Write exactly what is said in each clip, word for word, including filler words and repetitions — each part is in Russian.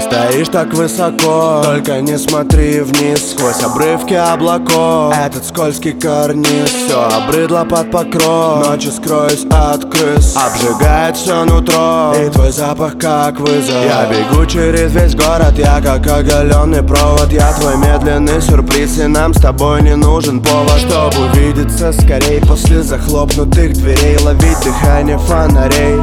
стоишь так высоко, только не смотри вниз. Сквозь обрывки облаков этот скользкий карниз. Все обрыдло под покров, ночью скроюсь от крыс. Обжигает все нутро, и твой запах как вызов. Я бегу через весь город, я как оголенный провод. Я твой медленный сюрприз, и нам с тобой не нужен повод, чтобы увидеться скорей. После захлопнутых дверей ловить дыхание фонарей.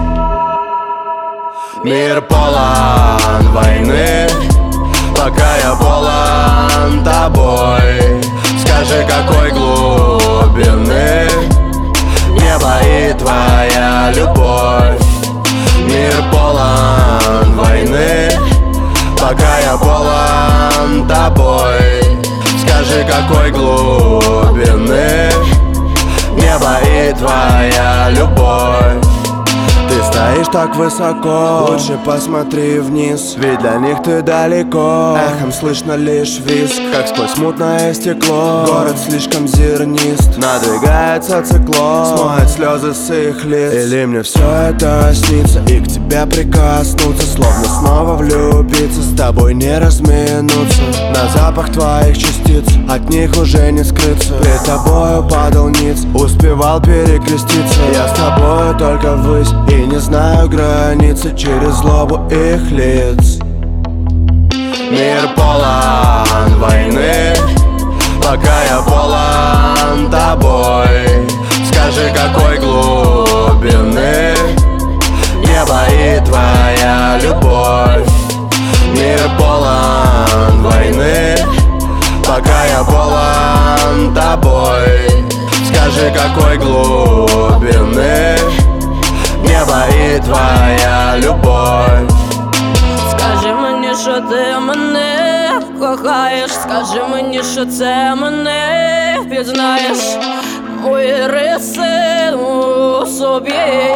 Мир полон войны, пока я полон тобой. Скажи, какой глубины небо и твоя любовь. Мир полон войны, пока я полон тобой. Скажи, какой глубины небо и твоя любовь. Ты стоишь так высоко, лучше посмотри вниз, ведь для них ты далеко. Эхом слышно лишь визг, как сквозь мутное стекло. Город слишком зернист, надвигается циклон, смоет слезы с их лиц. Или мне все это снится, и к тебе прикоснуться, словно снова влюбиться, с тобой не разминуться. На запах твоих частиц, от них уже не скрыться. Пред тобою падал ниц, успевал перекреститься. Я с тобой только ввысь, и не знаю границы через злобу их лиц. Мир полон войны, пока я полон тобой. Скажи, какой глубины небо и твоя любовь. Мир полон войны, пока я полон тобой. Скажи, какой глубины небо і твоя любов. Скажи мені, що ти мене кохаєш. Скажи мені, що це мене пізнаєш. Мої риси у собі,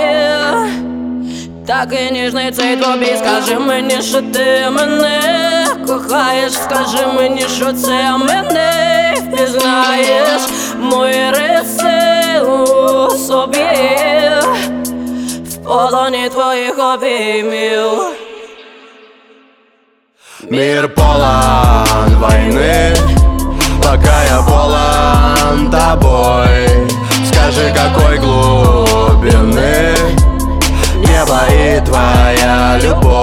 так і ніжний цей тобі. Скажи мені, що ти мене кохаєш. Скажи мені, що це мене пізнаєш. Мої риси у собі, в полоні твоїх обіймів. Мир полон войны, пока я полон тобой. Скажи, какой глубины небо и твоя любовь.